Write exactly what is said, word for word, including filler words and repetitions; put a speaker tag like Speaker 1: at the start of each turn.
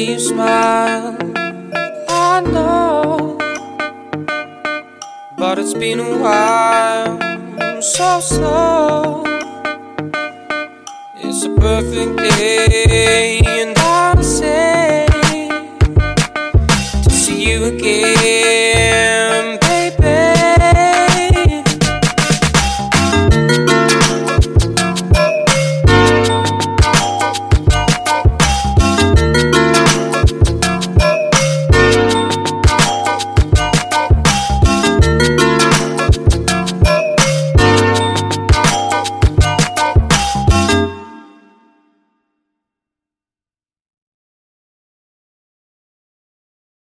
Speaker 1: see you smile. I know, but it's been a while. So slow. It's a perfect day and